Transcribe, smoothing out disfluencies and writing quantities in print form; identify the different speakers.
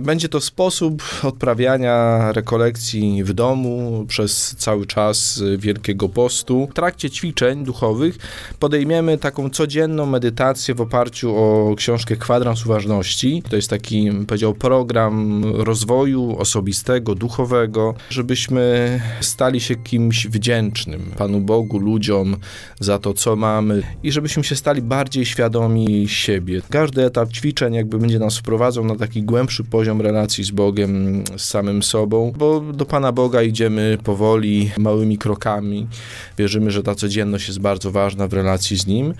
Speaker 1: Będzie to sposób odprawiania rekolekcji w domu przez cały czas Wielkiego Postu. W trakcie ćwiczeń duchowych podejmiemy taką codzienną medytację w oparciu o książkę Kwadrans Uważności. To jest taki, powiedział, program rozwoju osobistego, duchowego, żebyśmy stali się kimś wdzięcznym Panu Bogu, ludziom za to, co mamy i żebyśmy się stali bardziej świadomi siebie. Każdy etap ćwiczeń jakby będzie nas wprowadzał na taki głębszy poziom relacji z Bogiem, z samym sobą, bo do Pana Boga idziemy powoli, małymi krokami. Wierzymy, że ta codzienność jest bardzo ważna w relacji z Nim.